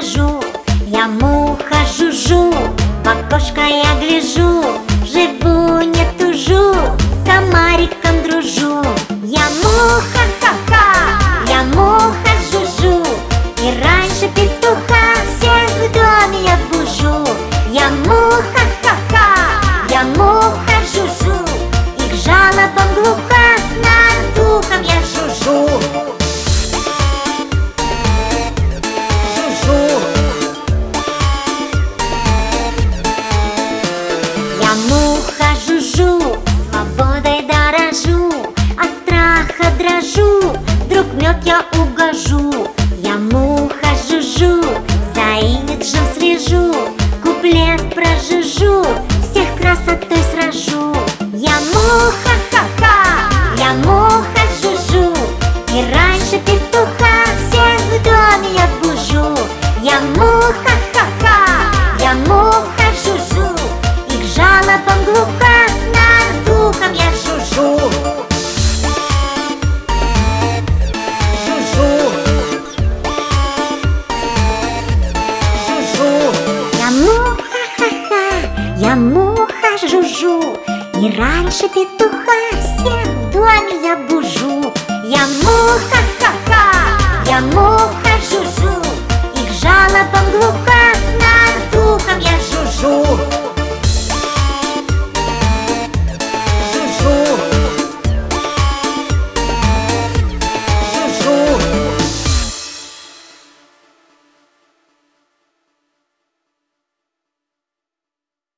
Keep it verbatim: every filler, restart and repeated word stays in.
хожу, я муха жужжу, в окошко я гляжу, живу, не тужу, с комариком дружу. Я муха, ха-ха, я муха жужжу, и раньше петуха всех в доме я бужу. Я муха, ха-ха, я муха жужжу, и к жалобам глуха, над духом я жужжу. Я муха жужжу, свободой дорожу, от страха дрожу, вдруг мед я угожу. Я муха жужжу, за имиджем слежу, куплет прожужжу, всех красотой сражу. Я муха, ха-ха, я муха жужжу, и раньше петуха всех в доме я бужу. Я муха, ха-ха, я муха жужжу, и к жалобам глуха, над духом я жужжу. Жужжу, жужжу. Я муха, ха-ха, я муха жужжу, и раньше петуха всех в доме я бужу. Я муха, ха-ха, я муха